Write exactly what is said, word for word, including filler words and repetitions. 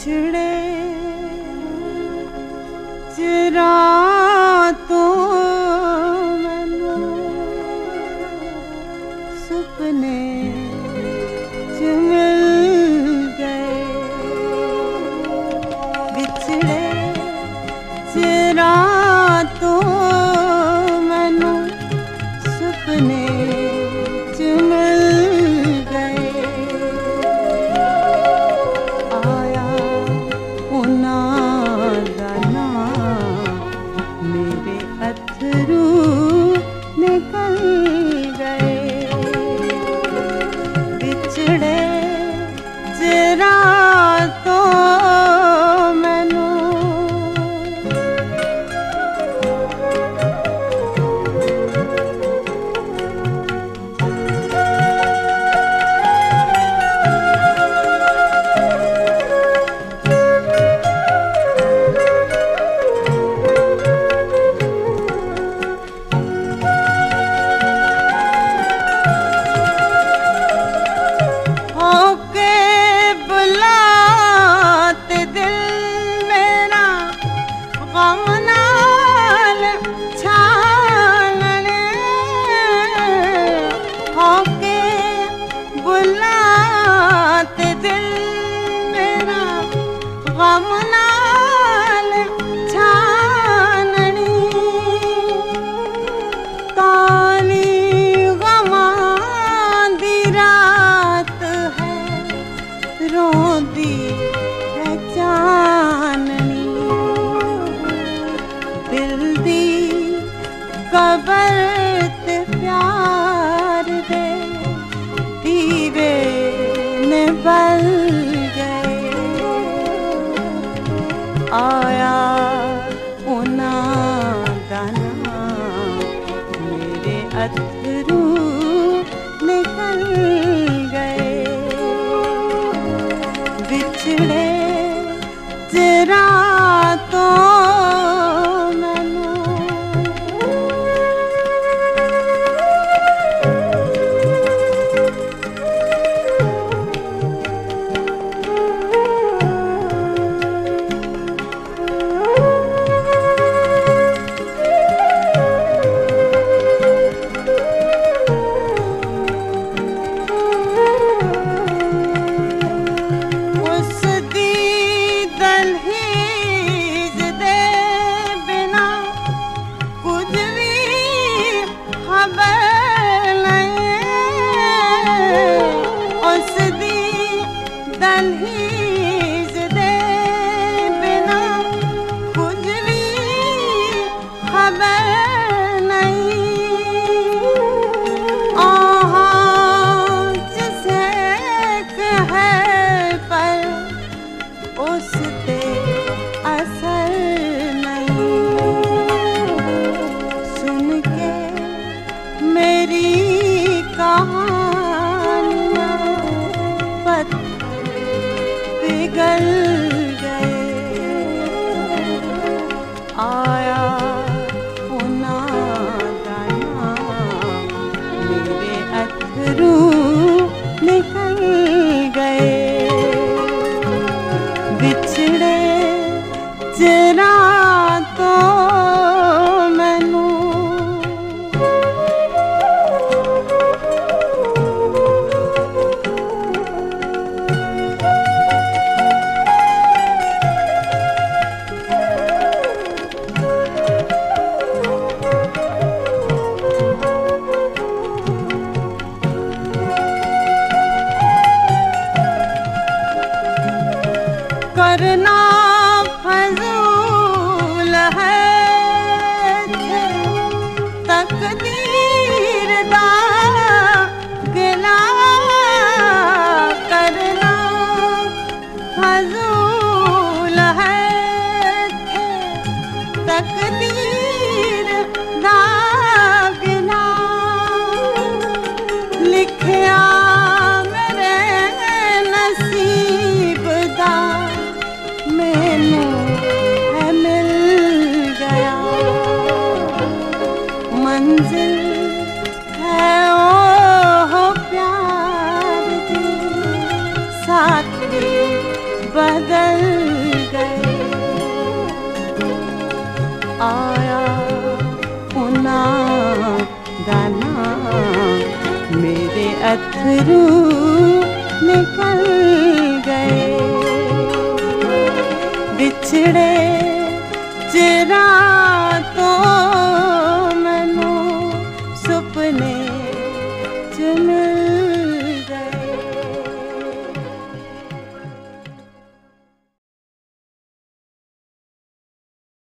बिछड़े चिरा तो मैनू सुपने च मिल गए। बिछड़े चिरा तो मैनू सुपने च मिल गए। आया उन्हां दा नाम मेरे अथरू निकल गए। बिछड़े चिरा तो मैनू रोंदी है चाननी। दिल दी कबर ते प्यार दे दीवे ने बल गए। आया उन्हां दा नाम मेरे अथरू निकल गए। बिछड़े चिरा तो मैनू दहलीज दे बिना कुछ भी खबर नहीं। आहाँ जिसे है पर उस ते असर नहीं। सुन के मेरी कहानियाँ पिघल गए। आया उन्हां दा नाम मेरे अथरू निकल गए। बिछड़े चिरा तो मैनू करना फजूल है तकदीर दा गिला। करना फजूल है तकदीर दा गिला। लिखया मेरे नसीब दा गाना मेरे अथरू निकल गए। बिछड़े